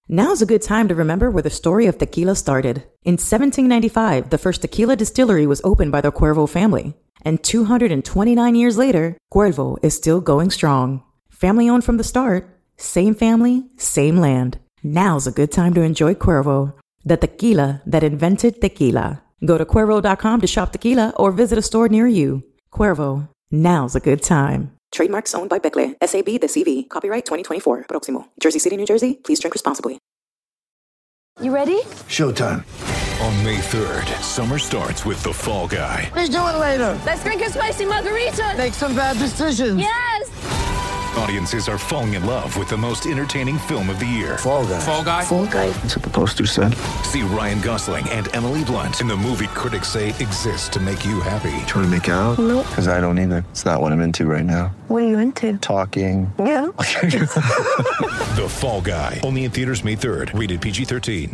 Now's a good time to remember where the story of tequila started. In 1795, the first tequila distillery was opened by the Cuervo family. And 229 years later, Cuervo is still going strong. Family owned from the start, same family, same land. Now's a good time to enjoy Cuervo, the tequila that invented tequila. Go to Cuervo.com to shop tequila or visit a store near you. Cuervo, now's a good time. Trademarks owned by Becle, SAB The CV. Copyright 2024. Proximo. Jersey City, New Jersey. Please drink responsibly. You ready? Showtime. On May 3rd, summer starts with The Fall Guy. Let's do it later. Let's drink a spicy margarita. Make some bad decisions. Yes! Audiences are falling in love with the most entertaining film of the year. Fall Guy. Fall Guy? Fall Guy. That's what the poster said. See Ryan Gosling and Emily Blunt in the movie critics say exists to make you happy. Trying to make it out? Nope. Because I don't either. It's not what I'm into right now. What are you into? Talking. Yeah. The Fall Guy. Only in theaters May 3rd. Rated PG-13.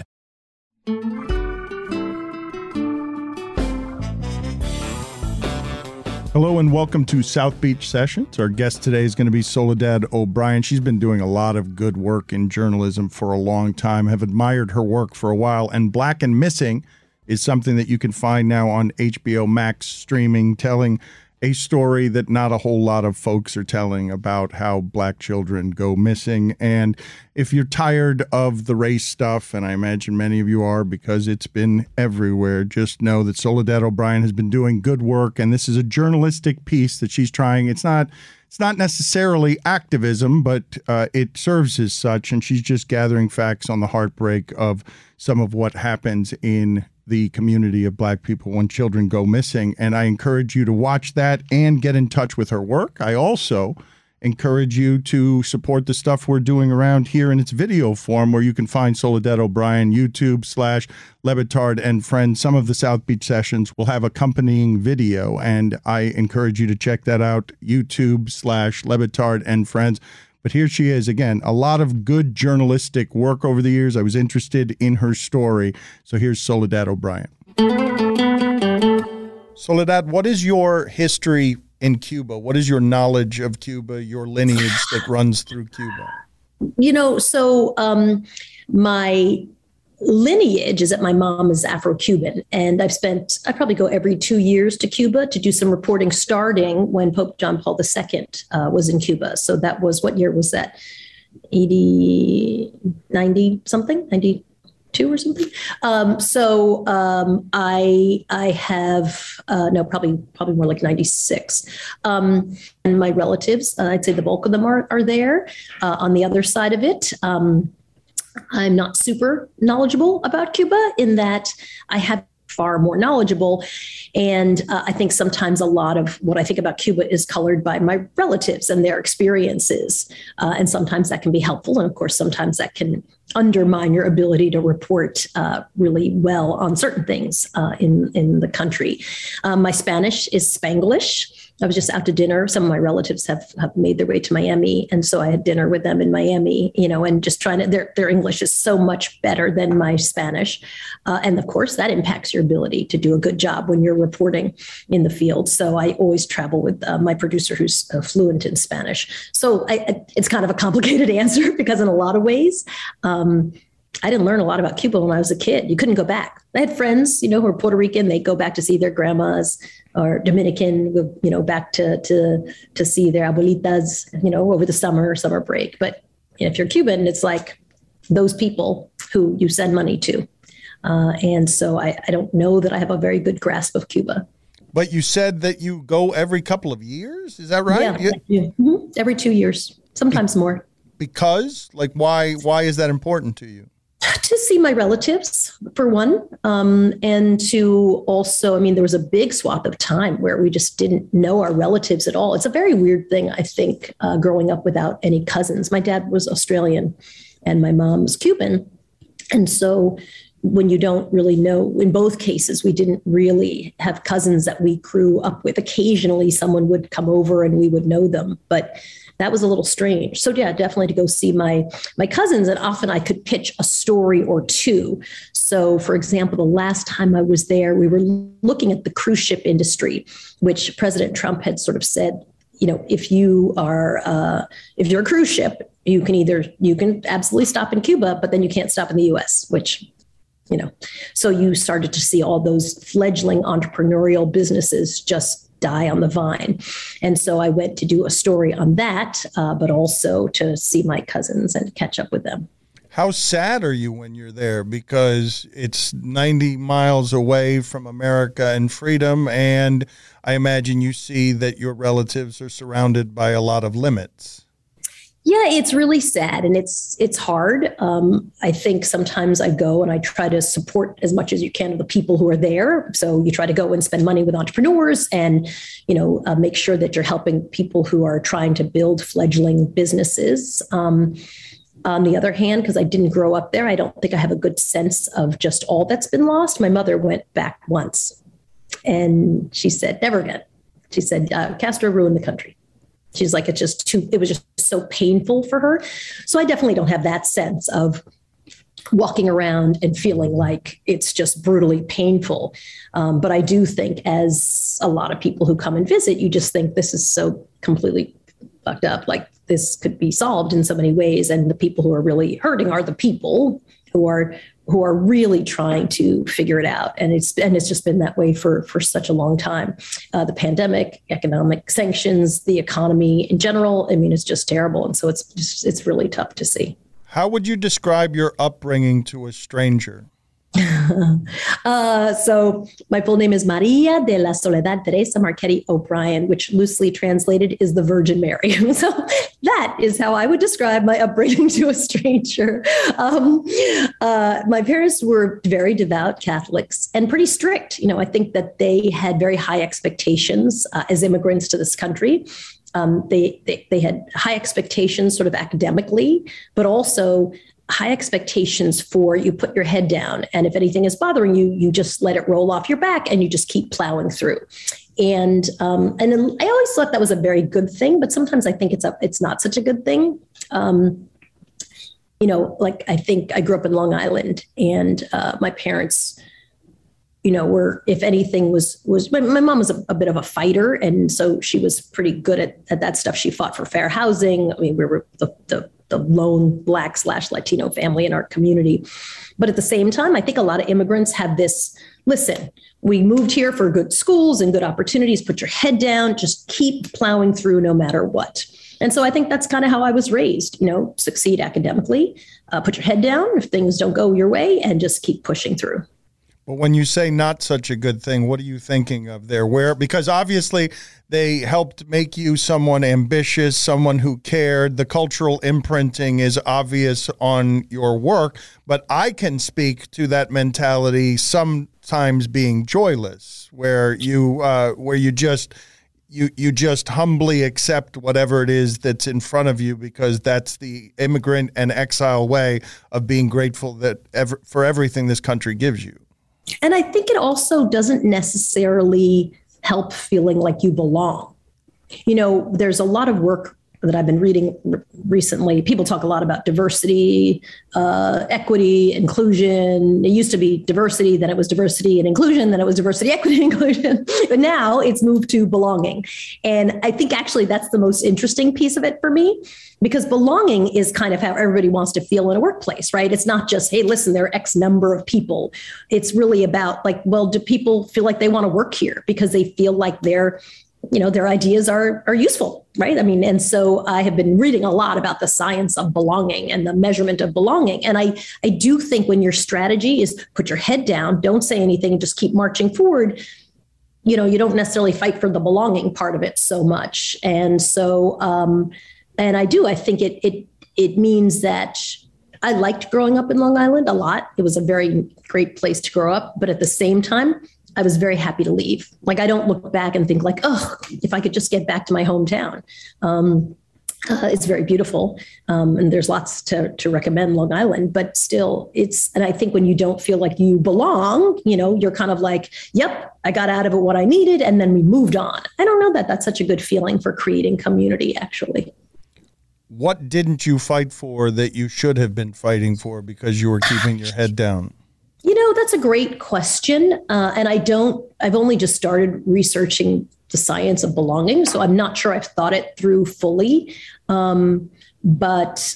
Hello and welcome to South Beach Sessions. Our guest today is going to be Soledad O'Brien. She's been doing a lot of good work in journalism for a long time, have admired her work for a while, and Black and Missing is something that you can find now on HBO Max streaming, telling a story that not a whole lot of folks are telling about how Black children go missing. And if you're tired of the race stuff, and I imagine many of you are because it's been everywhere, just know that Soledad O'Brien has been doing good work, and this is a journalistic piece that she's trying. It's not necessarily activism, but it serves as such, and she's just gathering facts on the heartbreak of some of what happens in the community of Black people when children go missing. And I encourage you to watch that and get in touch with her work. I also encourage you to support the stuff we're doing around here in its video form, where you can find Soledad O'Brien, YouTube/LeBatard and Friends. Some of the South Beach Sessions will have accompanying video, and I encourage you to check that out, YouTube/LeBatard and Friends. But here she is again, a lot of good journalistic work over the years. I was interested in her story. So here's Soledad O'Brien. Soledad, what is your history in Cuba? What is your knowledge of Cuba, your lineage that runs through Cuba? My lineage is that my mom is Afro-Cuban, and I probably go every 2 years to Cuba to do some reporting, starting when Pope John Paul II was in Cuba. So that was, what year was that? 90 something, 92 or something. I have, probably more like 96. And my relatives, I'd say the bulk of them are there. On the other side of it, I'm not super knowledgeable about Cuba in that I have far more knowledgeable. And I think sometimes a lot of what I think about Cuba is colored by my relatives and their experiences. And sometimes that can be helpful. And of course, sometimes that can undermine your ability to report really well on certain things in the country. My Spanish is Spanglish. I was just out to dinner. Some of my relatives have made their way to Miami. And so I had dinner with them in Miami, and just trying to, their English is so much better than my Spanish. And of course, that impacts your ability to do a good job when you're reporting in the field. So I always travel with my producer who's fluent in Spanish. So it's kind of a complicated answer because in a lot of ways, I didn't learn a lot about Cuba when I was a kid. You couldn't go back. I had friends, who were Puerto Rican. They go back to see their grandmas, or Dominican, back to see their abuelitas, over the summer break. But if you're Cuban, it's like those people who you send money to. And so I don't know that I have a very good grasp of Cuba. But you said that you go every couple of years. Is that right? Yeah. Mm-hmm. Every 2 years, sometimes more. Because? Why is that important to you? To see my relatives, for one, and to also, there was a big swath of time where we just didn't know our relatives at all. It's a very weird thing, I think, growing up without any cousins. My dad was Australian and my mom's Cuban. And so when you don't really know, in both cases, we didn't really have cousins that we grew up with. Occasionally someone would come over and we would know them, but that was a little strange. So yeah, definitely to go see my cousins. And often I could pitch a story or two. So for example, the last time I was there, we were looking at the cruise ship industry, which President Trump had sort of said, if you're a cruise ship, You can absolutely stop in Cuba, but then you can't stop in the US, which, so you started to see all those fledgling entrepreneurial businesses just die on the vine. And so I went to do a story on that, but also to see my cousins and catch up with them. How sad are you when you're there? Because it's 90 miles away from America and freedom, and I imagine you see that your relatives are surrounded by a lot of limits. Yeah, it's really sad, and it's hard. I think sometimes I go and I try to support as much as you can of the people who are there. So you try to go and spend money with entrepreneurs and, make sure that you're helping people who are trying to build fledgling businesses. On the other hand, because I didn't grow up there, I don't think I have a good sense of just all that's been lost. My mother went back once and she said, never again. She said, Castro ruined the country. She's like, it was just so painful for her. So I definitely don't have that sense of walking around and feeling like it's just brutally painful. But I do think, as a lot of people who come and visit, you just think this is so completely fucked up. Like, this could be solved in so many ways. And the people who are really hurting are the people who are really trying to figure it out. And it's just been that way for such a long time. The pandemic, economic sanctions, the economy in general, it's just terrible. And so it's really tough to see. How would you describe your upbringing to a stranger? So my full name is Maria de la Soledad Teresa Marchetti O'Brien, which loosely translated is the Virgin Mary. So that is how I would describe my upbringing to a stranger. My parents were very devout Catholics and pretty strict. I think that they had very high expectations as immigrants to this country. They had high expectations sort of academically, but also high expectations for you put your head down. And if anything is bothering you, you just let it roll off your back and you just keep plowing through. And I always thought that was a very good thing, but sometimes I think it's not such a good thing. Like, I think I grew up in Long Island, and my parents, were, if anything, was my mom was a bit of a fighter. And so she was pretty good at that stuff. She fought for fair housing. We were the lone Black/Latino family in our community. But at the same time, I think a lot of immigrants have this, listen, we moved here for good schools and good opportunities. Put your head down, just keep plowing through no matter what. And so I think that's kind of how I was raised, succeed academically, put your head down if things don't go your way, and just keep pushing through. But when you say not such a good thing, what are you thinking of there? Because obviously they helped make you someone ambitious, someone who cared. The cultural imprinting is obvious on your work, but I can speak to that mentality sometimes being joyless, where you just humbly accept whatever it is that's in front of you, because that's the immigrant and exile way of being grateful for everything this country gives you. And I think it also doesn't necessarily help feeling like you belong. There's a lot of work that I've been reading recently. People talk a lot about diversity, equity, inclusion. It used to be diversity, then it was diversity and inclusion, then it was diversity, equity, and inclusion. But now it's moved to belonging. And I think actually that's the most interesting piece of it for me, because belonging is kind of how everybody wants to feel in a workplace, right? It's not just, hey, listen, there are X number of people. It's really about like, well, do people feel like they want to work here because they feel like their ideas are useful, right? And so I have been reading a lot about the science of belonging and the measurement of belonging. And I do think when your strategy is put your head down, don't say anything, and just keep marching forward, you don't necessarily fight for the belonging part of it so much. And so, I think it means that I liked growing up in Long Island a lot. It was a very great place to grow up. But at the same time, I was very happy to leave. Like, I don't look back and think like, oh, if I could just get back to my hometown. It's very beautiful. And there's lots to recommend Long Island, but still and I think when you don't feel like you belong, you're kind of like, yep, I got out of it what I needed. And then we moved on. I don't know that that's such a good feeling for creating community, actually. What didn't you fight for that you should have been fighting for because you were keeping your head down? That's a great question. And I've only just started researching the science of belonging, so I'm not sure I've thought it through fully. But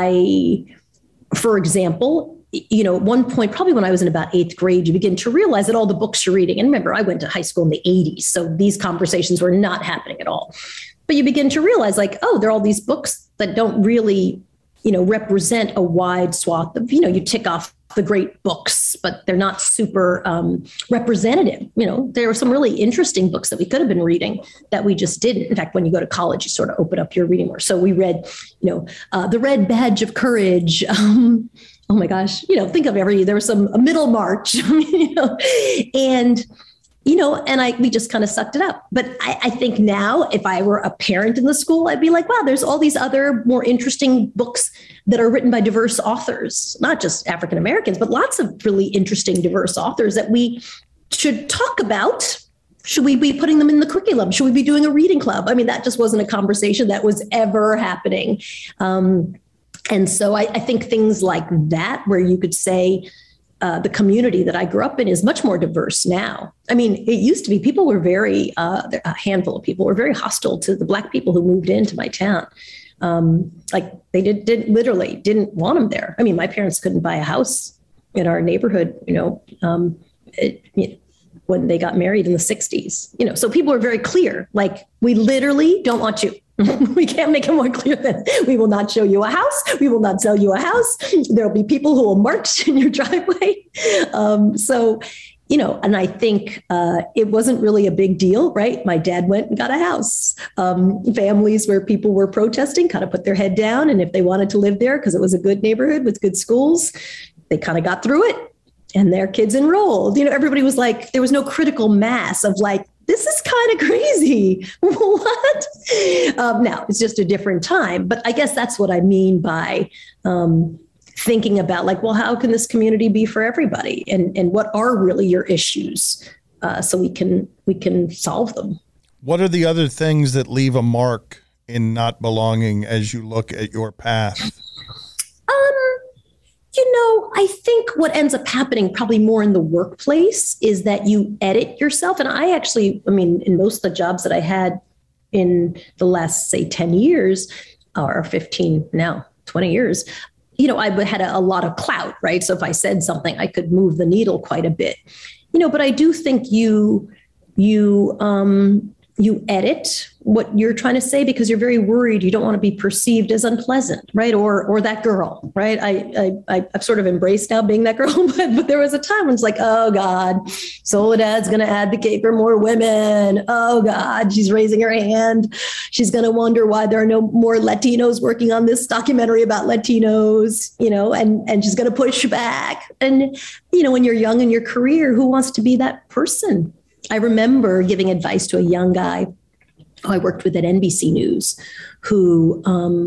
for example, at one point, probably when I was in about 8th grade, you begin to realize that all the books you're reading, and remember, I went to high school in the 80s, so these conversations were not happening at all. But you begin to realize there are all these books that don't really, represent a wide swath of, you tick off the great books, but they're not super representative. There were some really interesting books that we could have been reading that we just didn't. In fact, when you go to college, you sort of open up your reading more. So we read, The Red Badge of Courage. Oh my gosh, think of there was a Middlemarch, and we just kind of sucked it up. But I think now if I were a parent in the school, I'd be like, wow, there's all these other more interesting books that are written by diverse authors, not just African Americans, but lots of really interesting diverse authors that we should talk about. Should we be putting them in the curriculum? Should we be doing a reading club? I mean, that just wasn't a conversation that was ever happening. And so I think things like that, where you could say, the community that I grew up in is much more diverse now. I mean, it used to be people were a handful of people were very hostile to the Black people who moved into my town. They didn't want them there. I mean, my parents couldn't buy a house in our neighborhood, when they got married in the 60s, so people were very clear, we literally don't want you. We can't make it more clear than we will not show you a house. We will not sell you a house. There'll be people who will march in your driveway. And I think it wasn't really a big deal, right? My dad went and got a house. Families where people were protesting kind of put their head down. And if they wanted to live there because it was a good neighborhood with good schools, they kind of got through it and their kids enrolled. Everybody was like, there was no critical mass of this is kind of crazy. What? Now, it's just a different time. But I guess that's what I mean by thinking about how can this community be for everybody? And what are really your issues so we can solve them? What are the other things that leave a mark in not belonging as you look at your path? I think what ends up happening probably more in the workplace is that you edit yourself. And in most of the jobs that I had in the last, say, 10 years or 15 now, 20 years, I had a lot of clout, right? So if I said something, I could move the needle quite a bit, but I do think you edit what you're trying to say because you're very worried. You don't want to be perceived as unpleasant, right? Or that girl, right? I've sort of embraced now being that girl, but there was a time when it's oh God, Soledad's going to advocate for more women. Oh God, she's raising her hand. She's going to wonder why there are no more Latinos working on this documentary about Latinos, and she's going to push back. And, when you're young in your career, who wants to be that person? I remember giving advice to a young guy who I worked with at NBC News, who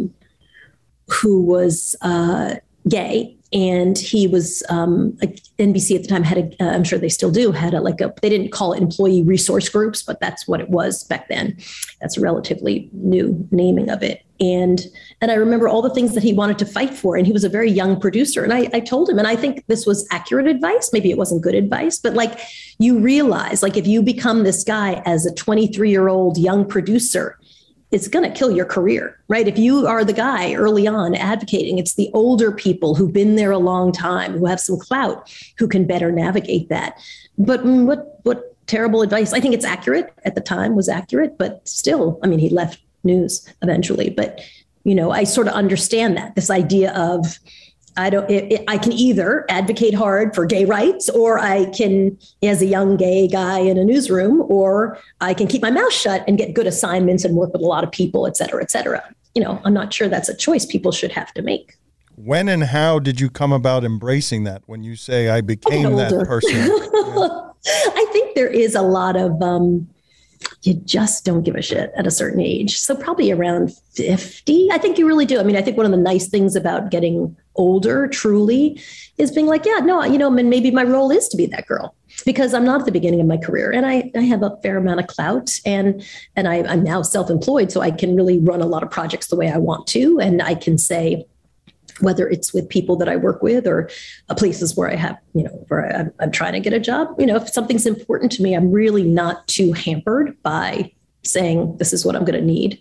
was gay, and he was NBC at the time had I'm sure they still do, had they didn't call it employee resource groups, but that's what it was back then. That's a relatively new naming of it. And I remember all the things that he wanted to fight for. And he was a very young producer. And I told him, and I think this was accurate advice. Maybe it wasn't good advice, but you realize, if you become this guy as a 23-year-old young producer, it's going to kill your career, right? If you are the guy early on advocating, it's the older people who've been there a long time, who have some clout, who can better navigate that. But what terrible advice. I think it's accurate at the time, was accurate, but still, he left news eventually. But, I sort of understand that, this idea of, I can either advocate hard for gay rights, or I can, as a young gay guy in a newsroom, or I can keep my mouth shut and get good assignments and work with a lot of people, et cetera, et cetera. I'm not sure that's a choice people should have to make. When and how did you come about embracing that? When you say I became that person? Yeah. I think there is a lot of, you just don't give a shit at a certain age. So probably around 50, I think you really do. I think one of the nice things about getting older truly is being maybe my role is to be that girl, because I'm not at the beginning of my career, and I have a fair amount of clout, and I'm now self-employed, so I can really run a lot of projects the way I want to. And I can say, whether it's with people that I work with or places where I have, where I'm trying to get a job, if something's important to me, I'm really not too hampered by saying, this is what I'm going to need.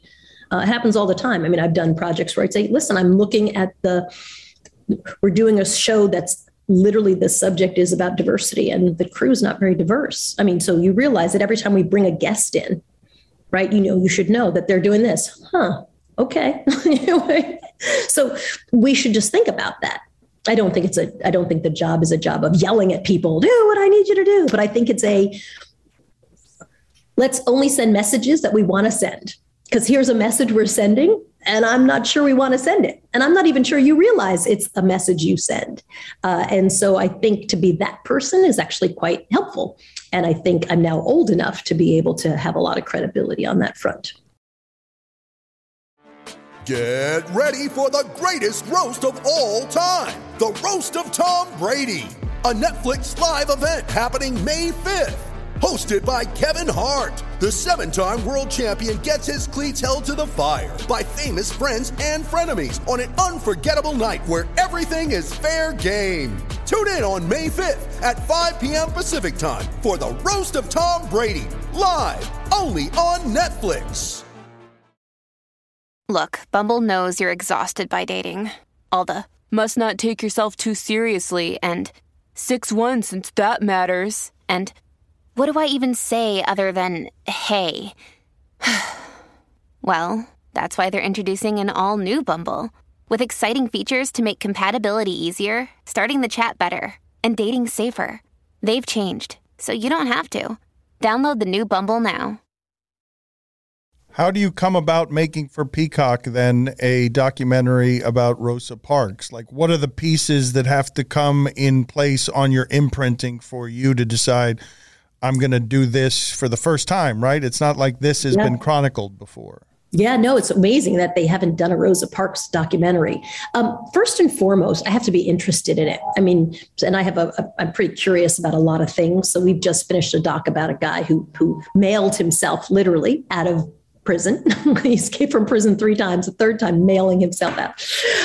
It happens all the time. I mean, I've done projects where I'd say, listen, I'm looking at we're doing a show that's literally the subject is about diversity, and the crew is not very diverse. I mean, so you realize that every time we bring a guest in, right, you should know that they're doing this. Huh, okay. So we should just think about that. I don't think the job is a job of yelling at people, do what I need you to do. But I think it's let's only send messages that we want to send. Because here's a message we're sending, and I'm not sure we want to send it. And I'm not even sure you realize it's a message you send. And so I think to be that person is actually quite helpful. And I think I'm now old enough to be able to have a lot of credibility on that front. Get ready for the greatest roast of all time, the Roast of Tom Brady, a Netflix live event happening May 5th. Hosted by Kevin Hart, the 7-time world champion gets his cleats held to the fire by famous friends and frenemies on an unforgettable night where everything is fair game. Tune in on May 5th at 5 p.m. Pacific time for the Roast of Tom Brady, live only on Netflix. Look, Bumble knows you're exhausted by dating. All the must not take yourself too seriously and 6'1" since that matters. And what do I even say other than, hey? Well, that's why they're introducing an all-new Bumble with exciting features to make compatibility easier, starting the chat better, and dating safer. They've changed, so you don't have to. Download the new Bumble now. How do you come about making for Peacock then a documentary about Rosa Parks? Like, what are the pieces that have to come in place on your imprinting for you to decide, I'm going to do this for the first time, right? It's not like this has been chronicled before. Yeah, no, it's amazing that they haven't done a Rosa Parks documentary. First and foremost, I have to be interested in it. I mean, and I'm pretty curious about a lot of things. So we've just finished a doc about a guy who mailed himself literally out of prison. He escaped from prison 3 times, the third time mailing himself out.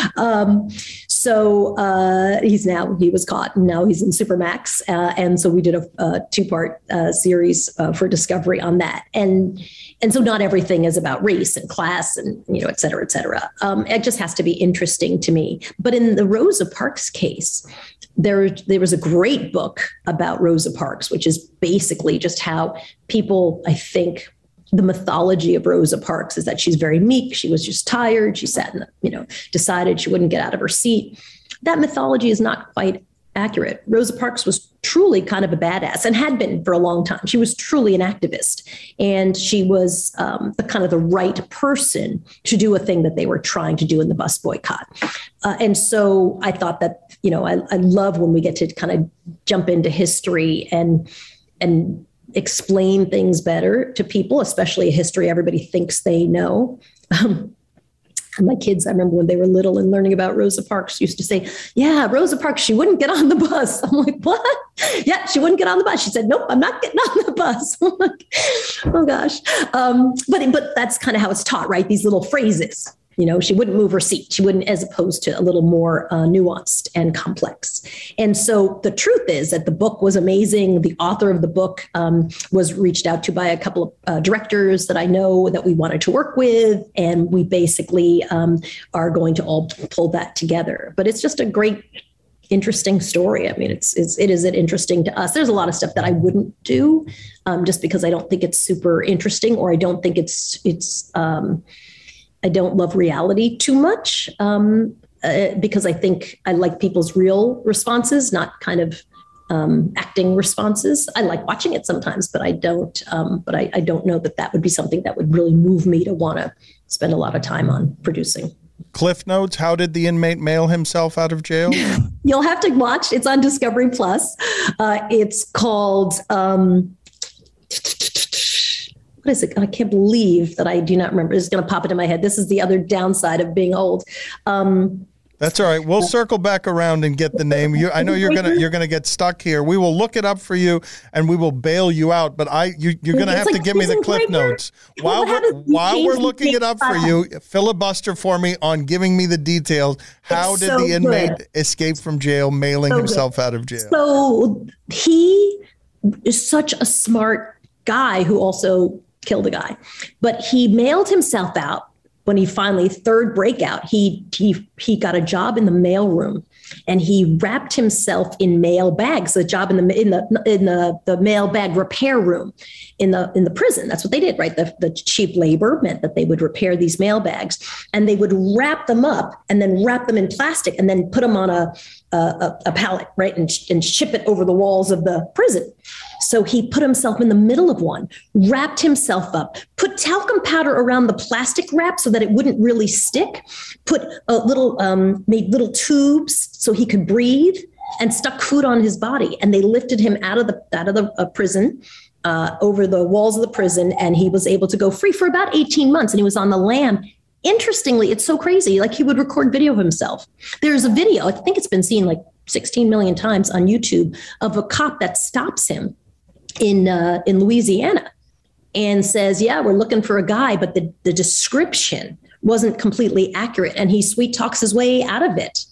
He was caught, and now he's in Supermax. And so we did a 2-part series for Discovery on that. And so not everything is about race and class and, et cetera, et cetera. It just has to be interesting to me. But in the Rosa Parks case, there was a great book about Rosa Parks, which is basically just how people, I think, the mythology of Rosa Parks is that she's very meek. She was just tired. She sat in decided she wouldn't get out of her seat. That mythology is not quite accurate. Rosa Parks was truly kind of a badass and had been for a long time. She was truly an activist, and she was the right person to do a thing that they were trying to do in the bus boycott. And so I thought that, I love when we get to kind of jump into history and explain things better to people, especially a history everybody thinks they know. My kids, I remember when they were little and learning about Rosa Parks, used to say, yeah, Rosa Parks, she wouldn't get on the bus. I'm like, what? Yeah, she wouldn't get on the bus. She said, nope, I'm not getting on the bus. I'm like, oh gosh. But that's kind of how it's taught, right? These little phrases. She wouldn't move her seat. She wouldn't, as opposed to a little more nuanced and complex. And so the truth is that the book was amazing. The author of the book was reached out to by a couple of directors that I know that we wanted to work with. And we basically are going to all pull that together. But it's just a great, interesting story. I mean, it is interesting to us. There's a lot of stuff that I wouldn't do just because I don't think it's super interesting, or I don't think I don't love reality too much because I think I like people's real responses, not kind of acting responses. I like watching it sometimes, but I don't. But I don't know that would be something that would really move me to want to spend a lot of time on producing. Cliff Notes, how did the inmate mail himself out of jail? You'll have to watch. It's on Discovery Plus. It's called... what is it? I can't believe that I do not remember. It's going to pop into my head. This is the other downside of being old. That's all right. We'll circle back around and get the name. I know you're gonna get stuck here. We will look it up for you and we will bail you out. But you're gonna have to give me the Cliff Notes while we're looking it up for you. Filibuster for me on giving me the details. How did the inmate escape from jail, mailing himself out of jail? So he is such a smart guy who also killed a guy, but he mailed himself out when he finally, third breakout, he got a job in the mailroom, and he wrapped himself in mail bags. A job in the mail bag repair room in the prison. That's what they did, right? The cheap labor meant that they would repair these mail bags, and they would wrap them up and then wrap them in plastic and then put them on a pallet, right, and ship it over the walls of the prison. So he put himself in the middle of one, wrapped himself up, put talcum powder around the plastic wrap so that it wouldn't really stick, put made little tubes so he could breathe, and stuck food on his body. And they lifted him out of the prison, over the walls of the prison, and he was able to go free for about 18 months. And he was on the lam. Interestingly, it's so crazy. Like, he would record video of himself. There's a video, I think it's been seen like 16 million times on YouTube, of a cop that stops him in Louisiana and says, yeah, we're looking for a guy, but the description wasn't completely accurate. And he sweet talks his way out of it.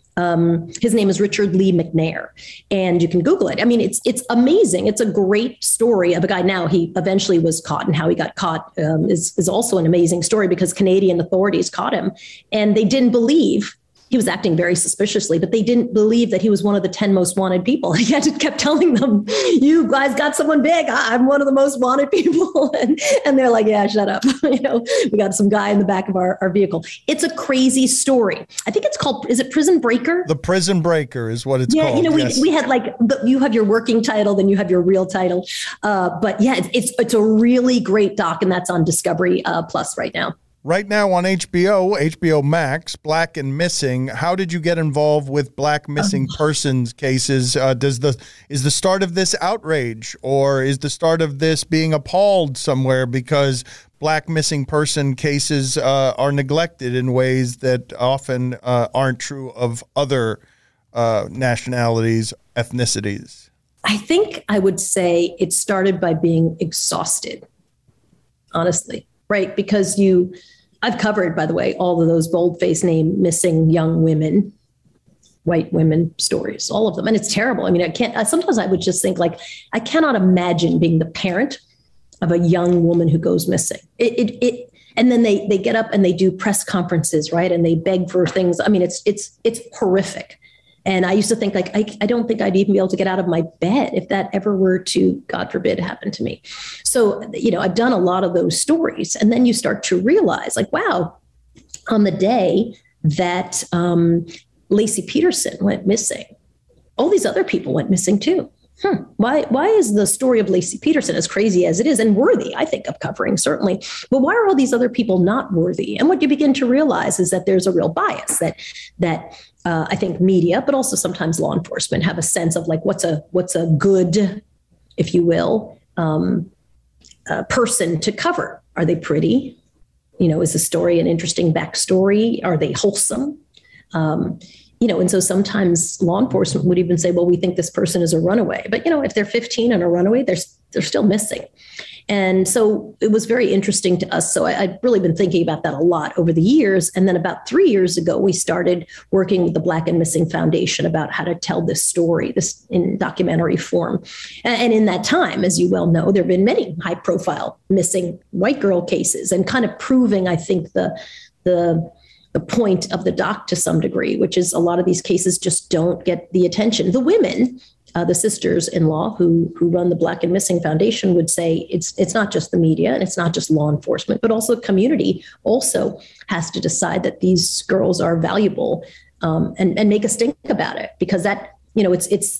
His name is Richard Lee McNair, and you can Google it. I mean, it's amazing. It's a great story of a guy. Now, he eventually was caught, and how he got caught is also an amazing story, because Canadian authorities caught him, and they didn't believe. He was acting very suspiciously, but they didn't believe that he was one of the 10 most wanted people. He kept telling them, you guys got someone big. I'm one of the most wanted people. And they're like, yeah, shut up. We got some guy in the back of our vehicle. It's a crazy story. I think it's called, is it Prison Breaker? The Prison Breaker is what it's called. Yeah, we had like, you have your working title, then you have your real title. But yeah, it's a really great doc, and that's on Discovery Plus right now. Right now on HBO Max, Black and Missing. How did you get involved with Black missing persons cases? Is the start of this outrage, or is the start of this being appalled somewhere because Black missing person cases are neglected in ways that often aren't true of other nationalities, ethnicities? I think I would say it started by being exhausted, honestly, right? Because I've covered, by the way, all of those bold-faced name missing young women, white women stories, all of them. And it's terrible. I mean, sometimes I would just think, like, I cannot imagine being the parent of a young woman who goes missing. And then they get up and they do press conferences, right? And they beg for things. I mean, it's horrific. And I used to think, like, I don't think I'd even be able to get out of my bed if that ever were to, God forbid, happen to me. So, I've done a lot of those stories. And then you start to realize, like, wow, on the day that Laci Peterson went missing, all these other people went missing too. Why is the story of Laci Peterson, as crazy as it is, and worthy, I think, of covering, certainly, but why are all these other people not worthy? And what you begin to realize is that there's a real bias that I think media, but also sometimes law enforcement, have a sense of, like, what's a good, if you will, person to cover. Are they pretty? Is the story an interesting backstory? Are they wholesome? And so sometimes law enforcement would even say, well, we think this person is a runaway. But, if they're 15 and a runaway, they're still missing. And so it was very interesting to us. So I'd really been thinking about that a lot over the years. And then about 3 years ago, we started working with the Black and Missing Foundation about how to tell this story, this in documentary form. And in that time, as you well know, there have been many high profile missing white girl cases, and kind of proving, I think, the point of the doc to some degree, which is a lot of these cases just don't get the attention. The women, the sisters-in-law who run the Black and Missing Foundation, would say it's not just the media and it's not just law enforcement, but also the community also has to decide that these girls are valuable, and make us think about it, because that, it's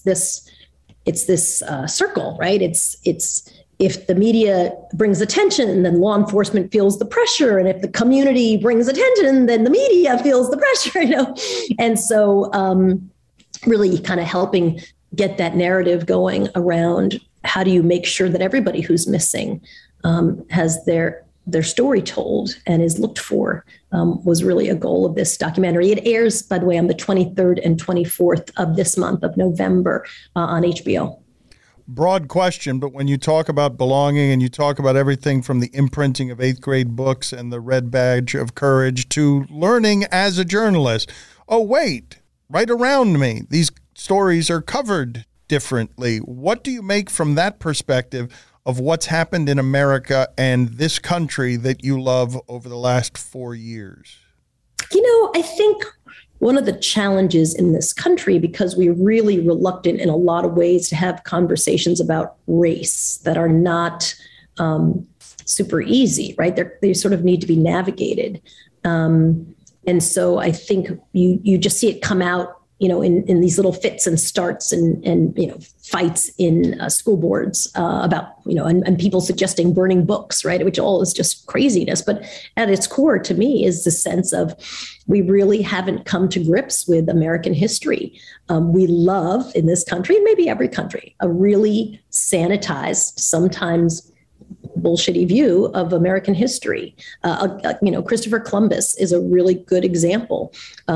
this circle, right? It's if the media brings attention, then law enforcement feels the pressure. And if the community brings attention, then the media feels the pressure, And so really kind of helping get that narrative going around how do you make sure that everybody who's missing has their story told and is looked for, was really a goal of this documentary. It airs, by the way, on the 23rd and 24th of this month of November on HBO. Broad question, but when you talk about belonging and you talk about everything from the imprinting of 8th grade books and the Red Badge of Courage to learning as a journalist, oh, wait, right around me, these stories are covered differently. What do you make from that perspective of what's happened in America and this country that you love over the last 4 years? I think one of the challenges in this country, because we're really reluctant in a lot of ways to have conversations about race that are not super easy, right? They sort of need to be navigated. And so I think you just see it come out, in these little fits and starts and fights in school boards about, and people suggesting burning books, right? Which all is just craziness. But at its core, to me, is the sense of we really haven't come to grips with American history. We love in this country, and maybe every country, a really sanitized, sometimes bullshitty view of American history. Christopher Columbus is a really good example.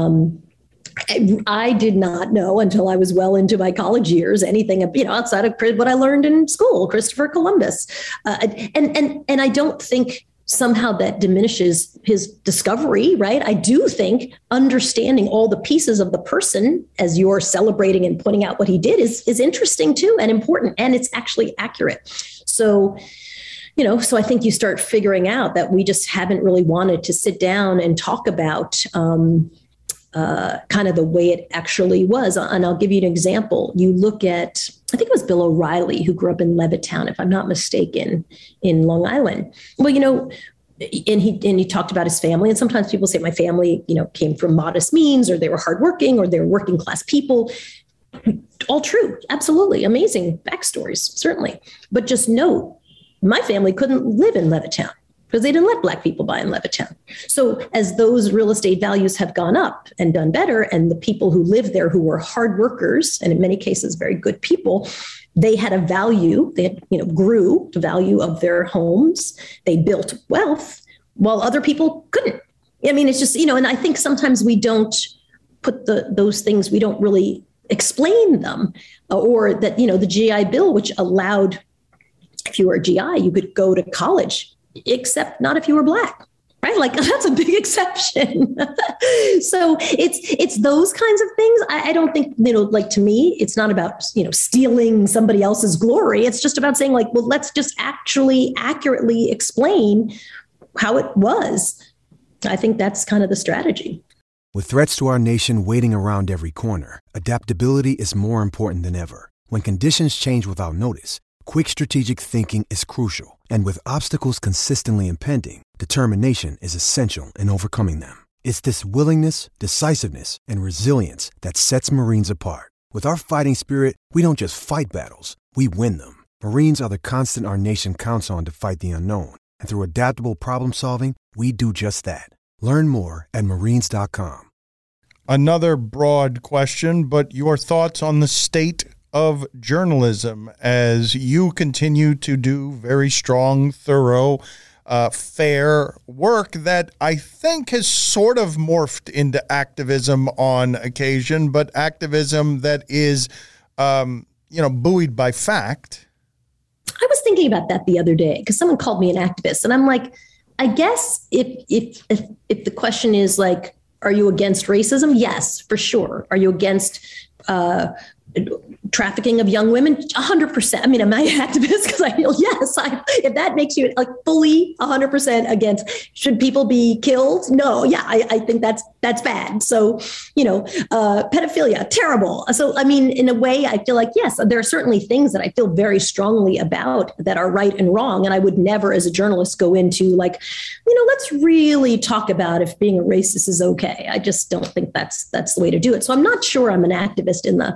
I did not know until I was well into my college years anything, outside of what I learned in school, Christopher Columbus. And I don't think somehow that diminishes his discovery, right? I do think understanding all the pieces of the person as you're celebrating and pointing out what he did is interesting too, and important, and it's actually accurate. So I think you start figuring out that we just haven't really wanted to sit down and talk about kind of the way it actually was. And I'll give you an example. You look at, I think it was Bill O'Reilly, who grew up in Levittown, if I'm not mistaken, in Long Island. Well, and he talked about his family. And sometimes people say my family, came from modest means, or they were hardworking, or they were working class people. All true. Absolutely. Amazing backstories, certainly. But just note, my family couldn't live in Levittown because they didn't let Black people buy in Levittown. So as those real estate values have gone up and done better, and the people who lived there who were hard workers, and in many cases very good people, they had a value. They had, grew the value of their homes. They built wealth while other people couldn't. I mean, it's just, and I think sometimes we don't put those things, we don't really explain them, or that, the GI Bill, which allowed, if you were a GI, you could go to college, except not if you were Black, right? Like that's a big exception. So it's those kinds of things. I don't think, to me, it's not about, stealing somebody else's glory. It's just about saying well, let's just actually accurately explain how it was. I think that's kind of the strategy. With threats to our nation waiting around every corner, adaptability is more important than ever. When conditions change without notice, quick strategic thinking is crucial. And with obstacles consistently impending, determination is essential in overcoming them. It's this willingness, decisiveness, and resilience that sets Marines apart. With our fighting spirit, we don't just fight battles, we win them. Marines are the constant our nation counts on to fight the unknown. And through adaptable problem solving, we do just that. Learn more at Marines.com. Another broad question, but your thoughts on the state of journalism as you continue to do very strong, thorough, fair work that I think has sort of morphed into activism on occasion, but activism that is, buoyed by fact. I was thinking about that the other day because someone called me an activist, and I'm like, I guess if the question is are you against racism? Yes, for sure. Are you against trafficking of young women? 100%. I mean, am I an activist? Because I feel, yes, if that makes you fully 100% against, should people be killed? No. Yeah, I think that's bad. So, pedophilia, terrible. So, I mean, in a way, I feel yes, there are certainly things that I feel very strongly about that are right and wrong. And I would never, as a journalist, go into let's really talk about if being a racist is okay. I just don't think that's the way to do it. So I'm not sure I'm an activist in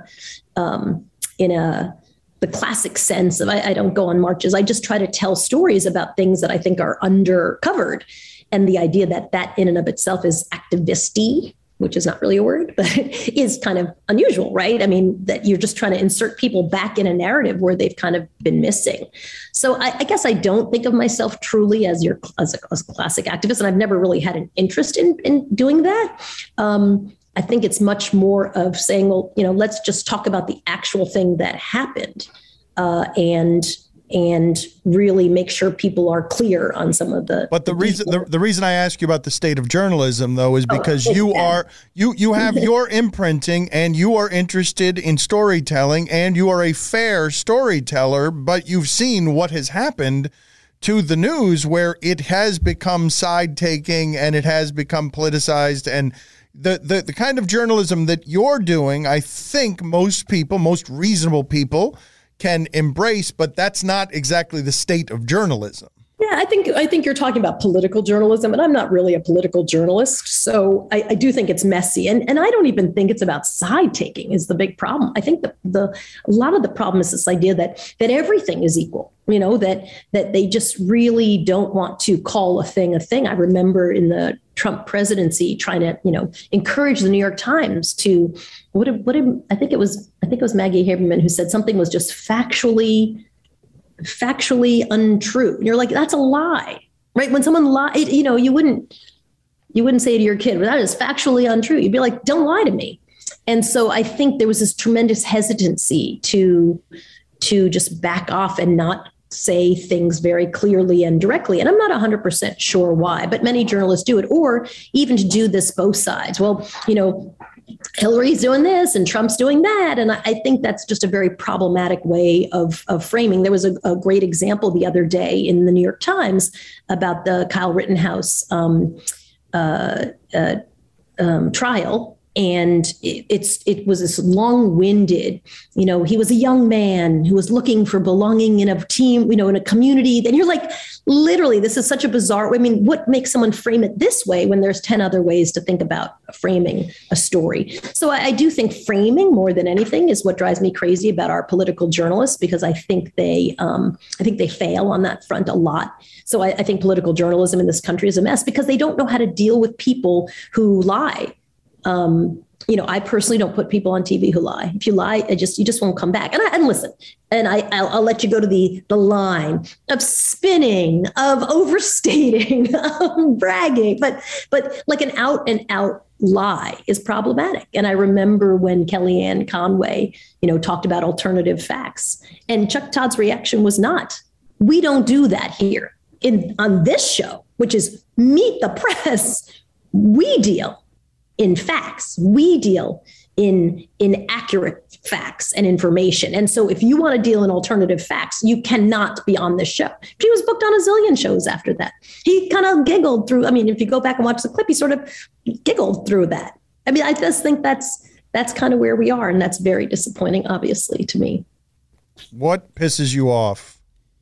the classic sense of I don't go on marches. I just try to tell stories about things that I think are undercovered. And the idea that in and of itself is activisty, which is not really a word, but is kind of unusual, right? I mean, that you're just trying to insert people back in a narrative where they've kind of been missing. So I guess I don't think of myself truly as a classic activist, and I've never really had an interest in doing that. I think it's much more of saying, well, let's just talk about the actual thing that happened, and and really make sure people are clear on some of the. But the reason I ask you about the state of journalism, though, is because you have your imprinting, and you are interested in storytelling, and you are a fair storyteller. But you've seen what has happened to the news, where it has become side taking and it has become politicized, and the kind of journalism that you're doing, I think most reasonable people can embrace, but that's not exactly the state of journalism. Yeah, I think you're talking about political journalism, and I'm not really a political journalist. So I do think it's messy. And I don't even think it's about side taking is the big problem. I think a lot of the problem is this idea that everything is equal, that they just really don't want to call a thing. I remember in the Trump presidency trying to, encourage the New York Times to I think it was Maggie Haberman who said something was just factually untrue. And you're like, that's a lie, right? When someone lied, you wouldn't say to your kid, well, that is factually untrue. You'd be like, don't lie to me. And so I think there was this tremendous hesitancy to just back off and not say things very clearly and directly. And I'm not 100% sure why, but many journalists do it, or even to do this both sides. Well, Hillary's doing this and Trump's doing that. And I think that's just a very problematic way of framing. There was a great example the other day in the New York Times about the Kyle Rittenhouse trial. And it was this long-winded, he was a young man who was looking for belonging in a team, in a community. Then you're like, literally, this is such a bizarre, what makes someone frame it this way when there's 10 other ways to think about framing a story? So I do think framing more than anything is what drives me crazy about our political journalists, because I think they fail on that front a lot. So I think political journalism in this country is a mess because they don't know how to deal with people who lie. I personally don't put people on TV who lie. If you lie, you just won't come back. And listen, and I'll let you go to the line of spinning, of overstating, of bragging, but like an out and out lie is problematic. And I remember when Kellyanne Conway, talked about alternative facts, and Chuck Todd's reaction was not, we don't do that here on this show, which is Meet the Press. We deal in facts. We deal in accurate facts and information. And so if you want to deal in alternative facts, you cannot be on this show. He was booked on a zillion shows after that. He kind of giggled through. If you go back and watch the clip, he sort of giggled through that. I just think that's kind of where we are. And that's very disappointing, obviously, to me. What pisses you off?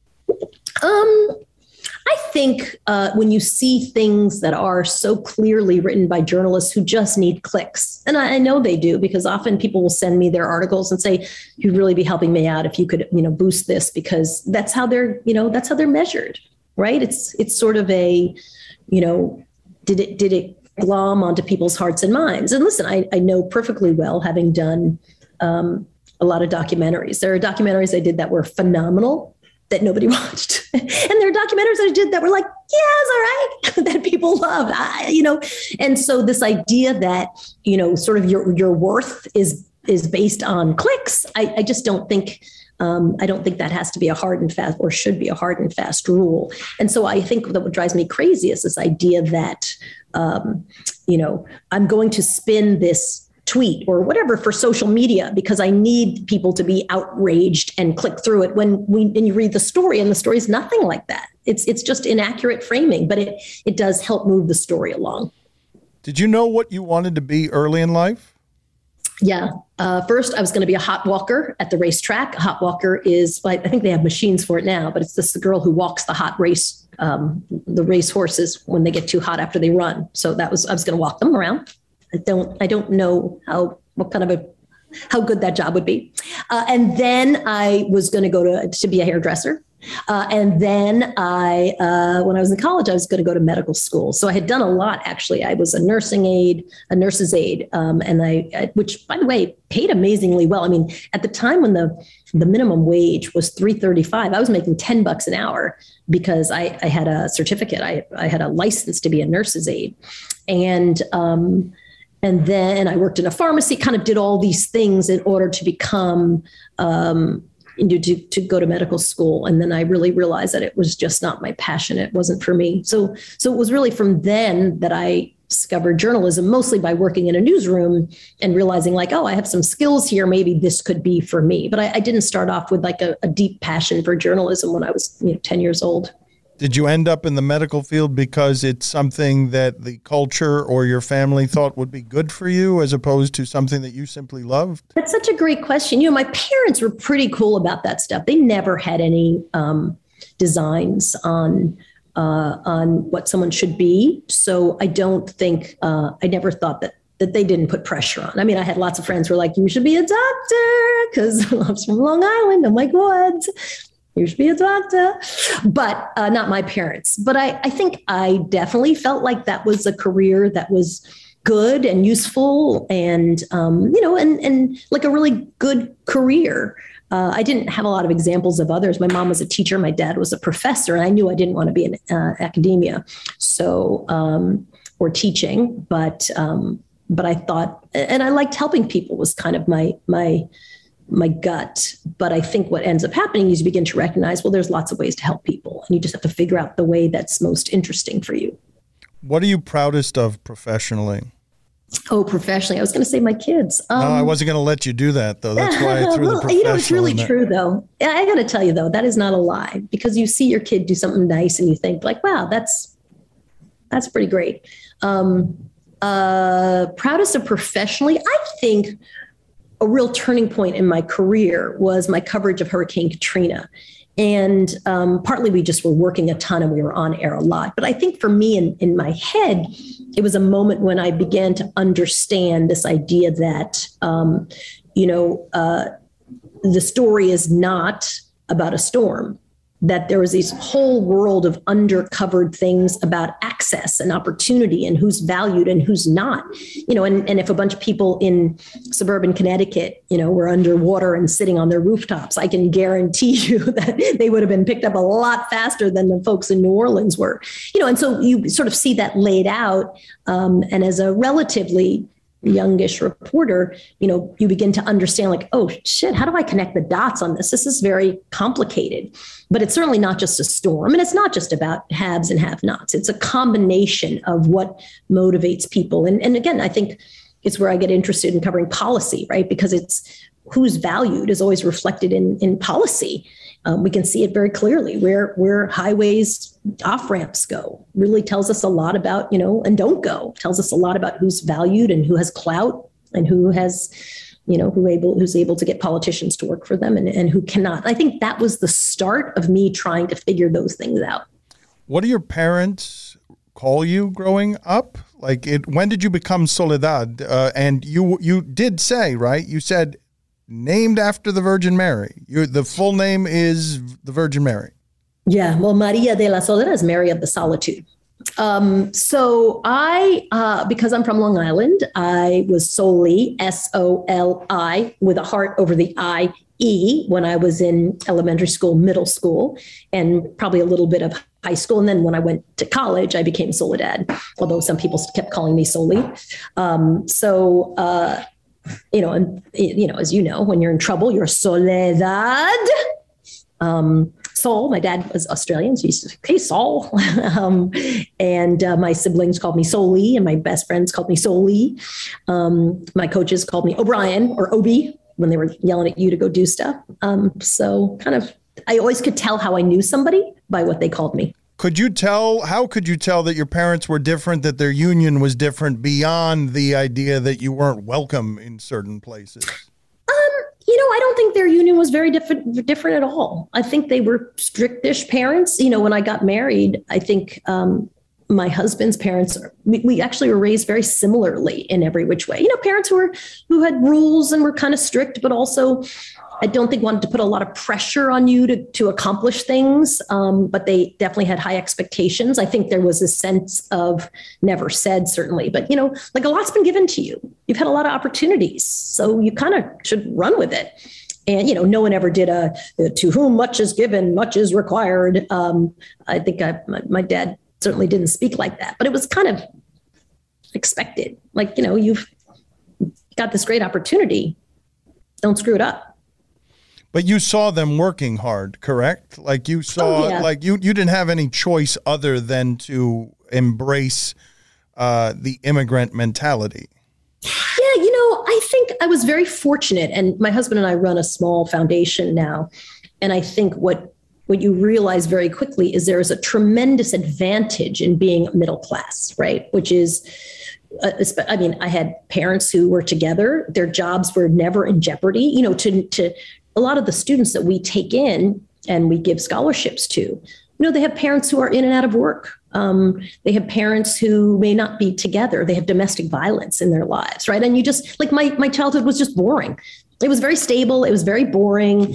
I think when you see things that are so clearly written by journalists who just need clicks, and I know they do, because often people will send me their articles and say, you'd really be helping me out if you could, boost this, because that's how they're measured, right? It's sort of a, did it glom onto people's hearts and minds? And listen, I know perfectly well, having done a lot of documentaries. There are documentaries I did that were phenomenal that nobody watched. And there are documentaries I did that were like, yeah, it's all right, that people love, And so this idea that, sort of your worth is based on clicks, I just don't think, I don't think that has to be a hard and fast, or should be a hard and fast rule. And so I think that what drives me crazy is this idea that, I'm going to spin this tweet or whatever for social media because I need people to be outraged and click through it, when you read the story, and the story is nothing like that. It's just inaccurate framing, but it does help move the story along. Did you know what you wanted to be early in life? Yeah. First, I was going to be a hot walker at the racetrack. A hot walker is, I think they have machines for it now, but it's just the girl who walks the hot race, the race horses when they get too hot after they run. So I was going to walk them around. I don't know how good that job would be. And then I was going to go to be a hairdresser. And then when I was in college, I was going to go to medical school. So I had done a lot, actually. I was a nurse's aide. And which, by the way, paid amazingly well. At the time when the minimum wage was $3.35, I was making $10 an hour because I had a certificate. I had a license to be a nurse's aide. And then I worked in a pharmacy, kind of did all these things in order to become, to go to medical school. And then I really realized that it was just not my passion. It wasn't for me. So it was really from then that I discovered journalism, mostly by working in a newsroom and realizing like, oh, I have some skills here. Maybe this could be for me. But I didn't start off with like a deep passion for journalism when I was 10 years old. Did you end up in the medical field because it's something that the culture or your family thought would be good for you as opposed to something that you simply loved? That's such a great question. My parents were pretty cool about that stuff. They never had any designs on what someone should be. So I don't think, I never thought that they didn't put pressure on. I mean, I had lots of friends who were like, you should be a doctor because I was from Long Island. I'm like, what? You should be a doctor, but not my parents. But I think I definitely felt like that was a career that was good and useful and, and like a really good career. I didn't have a lot of examples of others. My mom was a teacher. My dad was a professor, and I knew I didn't want to be in academia, or teaching. But I thought, and I liked helping people was kind of my gut. But I think what ends up happening is you begin to recognize, well, there's lots of ways to help people, and you just have to figure out the way that's most interesting for you. What are you proudest of professionally? Oh, professionally, I was going to say my kids. No, I wasn't going to let you do that, though. That's why I threw the professional it's really true, though. I got to tell you, though, that is not a lie, because you see your kid do something nice and you think like, wow, that's pretty great. Proudest of professionally, I think a real turning point in my career was my coverage of Hurricane Katrina. And partly we just were working a ton and we were on air a lot. But I think for me in my head, it was a moment when I began to understand this idea that, the story is not about a storm, that there was this whole world of undercovered things about access and opportunity and who's valued and who's not, and if a bunch of people in suburban Connecticut, were underwater and sitting on their rooftops, I can guarantee you that they would have been picked up a lot faster than the folks in New Orleans were, and so you sort of see that laid out. And as a relatively youngish reporter, you begin to understand like, oh shit, how do I connect the dots on this? This is very complicated, but it's certainly not just a storm. And it's not just about haves and have-nots. It's a combination of what motivates people. And again, I think it's where I get interested in covering policy, right? Because it's who's valued is always reflected in policy. We can see it very clearly where highways, off-ramps go really tells us a lot about, and don't go, tells us a lot about who's valued and who has clout and who has, who's able to get politicians to work for them and who cannot. I think that was the start of me trying to figure those things out. What do your parents call you growing up? When did you become Soledad? And you did say, right? You said, named after the Virgin Mary. The full name is the Virgin Mary. Yeah, well, Maria de la Soledad is Mary of the Solitude. So I, because I'm from Long Island, I was Soli, S-O-L-I, with a heart over the I-E when I was in elementary school, middle school, and probably a little bit of high school. And then when I went to college, I became Soledad, although some people kept calling me Soli. As you know, when you're in trouble, you're Soledad. Sol, my dad was Australian, so he used to say, hey, Sol. And my siblings called me Soli, and my best friends called me Soli. My coaches called me O'Brien or Obi when they were yelling at you to go do stuff. So kind of, I always could tell how I knew somebody by what they called me. How could you tell that your parents were different, that their union was different beyond the idea that you weren't welcome in certain places? I don't think their union was very different at all. I think they were strictish parents. When I got married, I think my husband's parents, we actually were raised very similarly in every which way. Parents who had rules and were kind of strict, but also I don't think wanted to put a lot of pressure on you to accomplish things, but they definitely had high expectations. I think there was a sense of never said, certainly, but, like a lot's been given to you. You've had a lot of opportunities, so you kind of should run with it. And, no one ever did to whom much is given, much is required. I think my dad certainly didn't speak like that, but it was kind of expected. Like, you've got this great opportunity. Don't screw it up. But you saw them working hard, correct? Like you saw, like you didn't have any choice other than to embrace the immigrant mentality. Yeah, I think I was very fortunate, and my husband and I run a small foundation now. And I think what you realize very quickly is there is a tremendous advantage in being middle class, right? Which is, I had parents who were together. Their jobs were never in jeopardy. To a lot of the students that we take in and we give scholarships to, they have parents who are in and out of work. They have parents who may not be together. They have domestic violence in their lives, right? And you just, like, my childhood was just boring. It was very stable. It was very boring.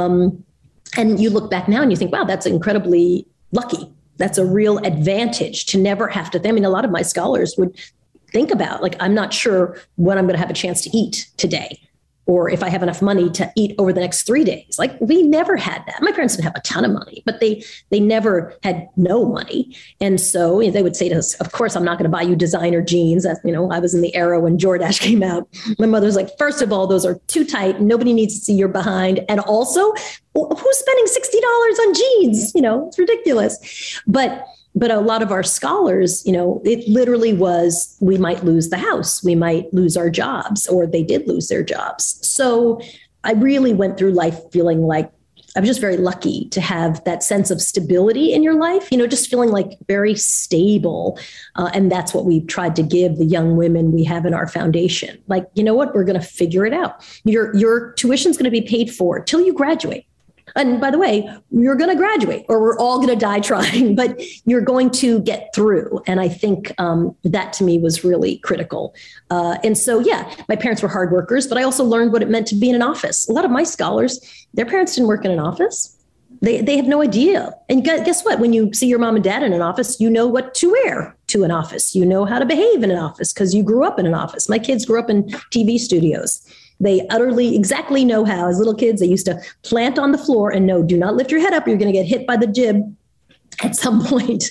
And you look back now and you think, wow, that's incredibly lucky. That's a real advantage to never have to. A lot of my scholars would think about, like, I'm not sure when I'm going to have a chance to eat today, or if I have enough money to eat over the next 3 days. Like, we never had that. My parents didn't have a ton of money, but they never had no money. And so they would say to us, of course, I'm not going to buy you designer jeans. I was in the era when Jordache came out. My mother's like, first of all, those are too tight. Nobody needs to see your behind. And also, who's spending $60 on jeans? It's ridiculous. But a lot of our scholars, it literally was, we might lose the house, we might lose our jobs, or they did lose their jobs. So I really went through life feeling like I was just very lucky to have that sense of stability in your life, just feeling like very stable. And that's what we've tried to give the young women we have in our foundation. Like, you know what, we're going to figure it out. Your tuition's going to be paid for till you graduate. And by the way, you're going to graduate, or we're all going to die trying, but you're going to get through. And I think that to me was really critical. And so, my parents were hard workers, but I also learned what it meant to be in an office. A lot of my scholars, their parents didn't work in an office. They have no idea. And guess what? When you see your mom and dad in an office, you know what to wear to an office. You know how to behave in an office because you grew up in an office. My kids grew up in TV studios. They utterly exactly know how. As little kids, they used to plant on the floor and no, do not lift your head up. You're going to get hit by the jib at some point.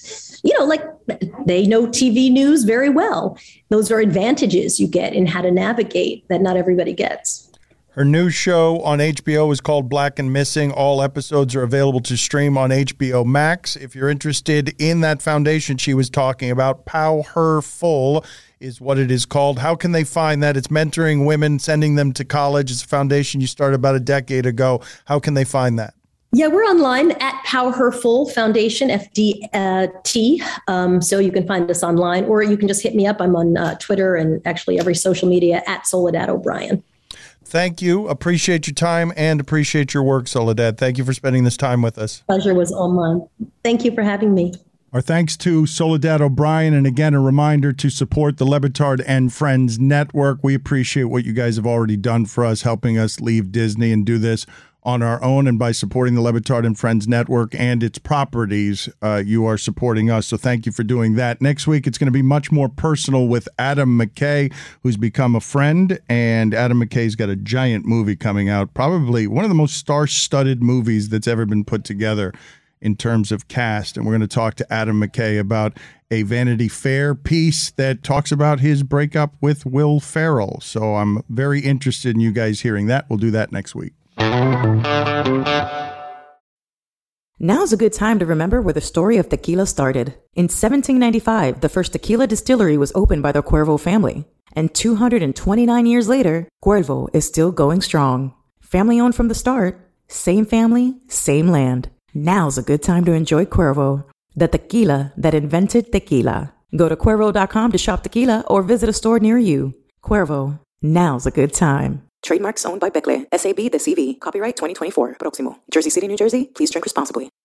They know TV news very well. Those are advantages you get in how to navigate that not everybody gets. Her new show on HBO is called Black and Missing. All episodes are available to stream on HBO Max. If you're interested in that foundation she was talking about, Powerful is what it is called. How can they find that? It's mentoring women, sending them to college. It's a foundation you started about a decade ago. How can they find that? Yeah, we're online at Powerful Foundation, FDT. So you can find us online, or you can just hit me up. I'm on Twitter and actually every social media at Soledad O'Brien. Thank you. Appreciate your time and appreciate your work, Soledad. Thank you for spending this time with us. Pleasure was all mine. Thank you for having me. Our thanks to Soledad O'Brien. And again, a reminder to support the Le Batard and Friends Network. We appreciate what you guys have already done for us, helping us leave Disney and do this on our own. And by supporting the Le Batard and Friends Network and its properties, you are supporting us. So thank you for doing that. Next week, it's going to be much more personal with Adam McKay, who's become a friend. And Adam McKay's got a giant movie coming out, probably one of the most star-studded movies that's ever been put together in terms of cast. And we're going to talk to Adam McKay about a Vanity Fair piece that talks about his breakup with Will Ferrell. So I'm very interested in you guys hearing that. We'll do that next week. Now's a good time to remember where the story of tequila started. In 1795, the first tequila distillery was opened by the Cuervo family. And 229 years later, Cuervo is still going strong. Family owned from the start, same family, same land. Now's a good time to enjoy Cuervo, the tequila that invented tequila. Go to Cuervo.com to shop tequila or visit a store near you. Cuervo, now's a good time. Trademarks owned by Becle, SAB de CV, copyright 2024, Próximo. Jersey City, New Jersey, please drink responsibly.